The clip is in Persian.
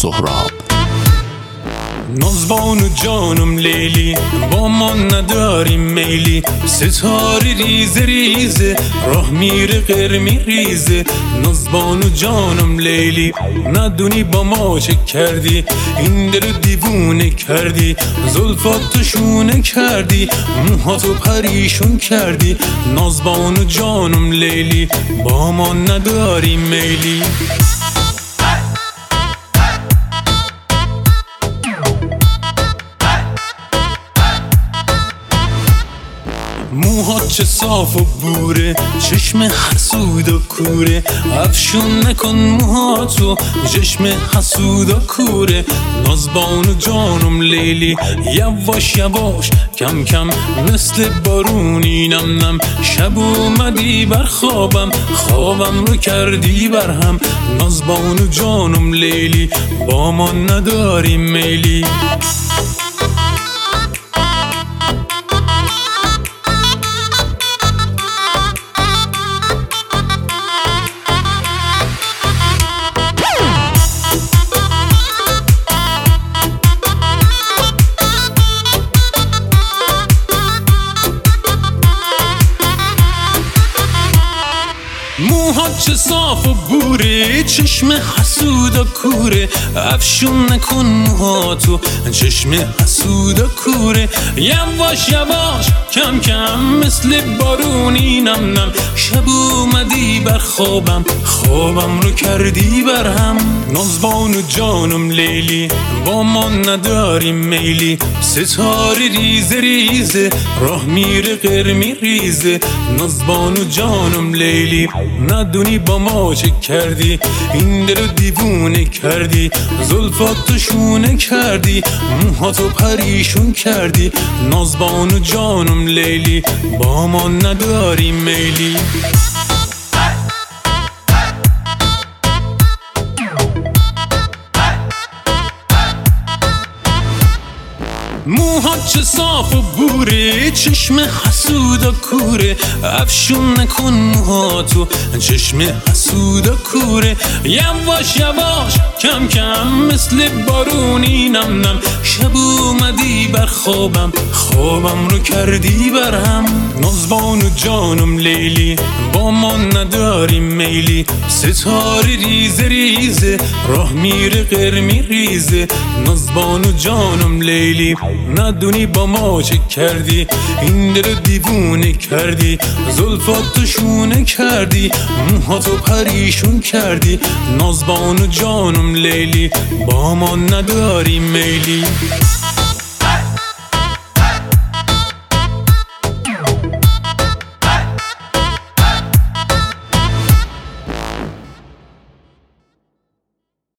سهراب. نازبانو جانم لیلی، با ما نداریم میلی، ستاره ریزه ریزه راه میره قرمی ریزه. نازبانو جانم لیلی، ندونی با ما چه کردی، این دل دیوونه کردی، زلفاتو شونه کردی، موهاتو پریشون کردی. نازبانو جانم لیلی، با ما نداریم میلی. موهات چه صاف و بوره، چشم حسود و کوره، افشون نکن موهاتو، چشم حسود و کوره. نازبانو جانم لیلی، یواش یواش کم کم مثل بارونی نم نم. شب اومدی بر خوابم، خوابم رو کردی برهم. نازبانو جانم لیلی، با ما نداریم میلی. موهات چه صاف و بوره، چشم حسود و کوره، افشون نکن موهاتو، چشم حسود و کوره. یواش یواش کم کم مثل بارونی نم نم. شب اومدی بر خوابم، خوابم رو کردی برهم. نازبانو جانم لیلی، با ما نداریم میلی، ستاره ریزه ریزه راه میره قرمی ریزه. نازبانو جانم لیلی، ندونی با ما چه کردی، این دل دیوونه کردی، زلفاتو شونه کردی، موهاتو پریشون کردی. نازبانو جانم لیلی، با ما نداریم میلی. موهات چه صاف و بوره، چشم حسود و کوره، افشون نکن موهاتو، چشم حسود و کوره. یواش یواش کم کم مثل بارونی نم نم. شب اومدی بر خوابم، خوابم رو کردی برهم. نازبانو جانم لیلی، با ما نداریم میلی، ستاره ریزه ریزه راه میره قرمی ریزه. نازبانو جانم لیلی، ندونی با ما چه کردی، این دل دیوونه کردی، زلفاتو شونه کردی، موهاتو پریشون کردی. نازبانو جانم لیلی، با ما نداریم میلی.